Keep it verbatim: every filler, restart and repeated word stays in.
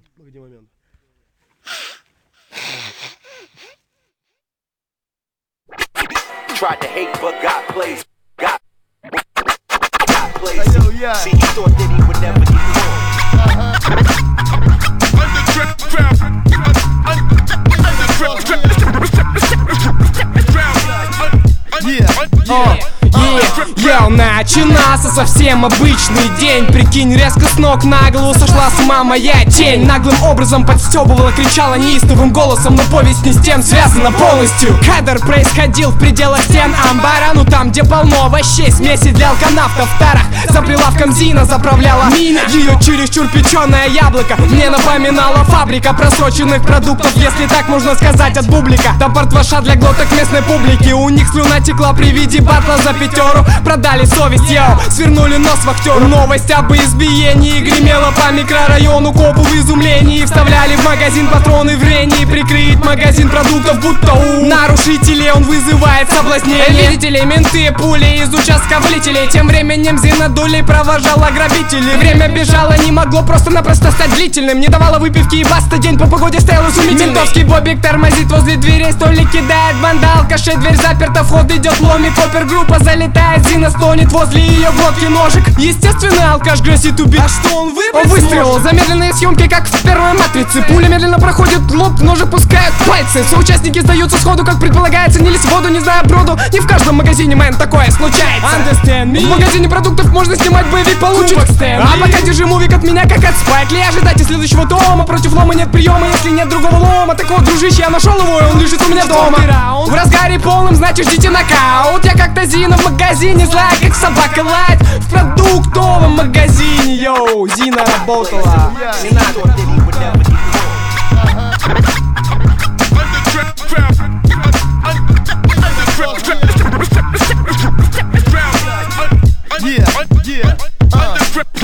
Погоди момент. Tried to hate but got plays. Got, got plays. See, he thought that he would never get caught. Йоу, начинался совсем обычный день. Прикинь, резко с ног на голову сошла с ума моя тень. Наглым образом подстебывала, кричала неистовым голосом, но повесть не с тем связана полностью. Кадр происходил в пределах стен амбара, ну там, где полно овощей, смеси для алканавтов в тарах. За прилавком Зина заправляла мина. Ее чересчур печеное яблоко мне напоминала фабрика просроченных продуктов, если так можно сказать, от бублика. До портваша для глоток местной публики. У них слюна текла при виде батла за пятеру. Продали совесть, йоу, свернули нос вахтеру. Новость об избиении гремела по микрорайону. Копу в изумлении вставляли в магазин патроны в рении. Прикрыть магазин продуктов, будто у нарушителей он вызывает соблазнение. Видите ли, менты пули из участка вылетели. Тем временем Зина дулей провожала грабителей. Время бежало, не могло просто-напросто стать длительным. Не давала выпивки и баста, день по погоде стоял изумительный. Ментовский бобик тормозит возле дверей, столик кидает банда алкашей. Дверь заперта, вход идет, ломик, опергруппа залетает. Зина стонет, возле ее глотки ножик. Естественно, алкаш грозит убить. А что он выбрал? Он выстрелил, замедленные съемки, как в первой матрице. Пуля медленно проходит лоб, ножи пускают пальцы. Соучастники сдаются сходу, как предполагается. Не лезь в воду, не зная броду. Не в каждом магазине, мэн, такое случается. Understand me? В магазине продуктов можно снимать боевик, получить. А пока держи мувик от меня, как от Спайк Ли. Ожидайте следующего тома. Против лома нет приема, если нет другого лома. Так вот, дружище, я нашел его, и он лежит у меня дома. В разгаре полном, значит, ждите нокаут. Я как-то Зина в магазине, злая, как собака лает. В продуктовом магазине, йоу, Зина работала. Не надо.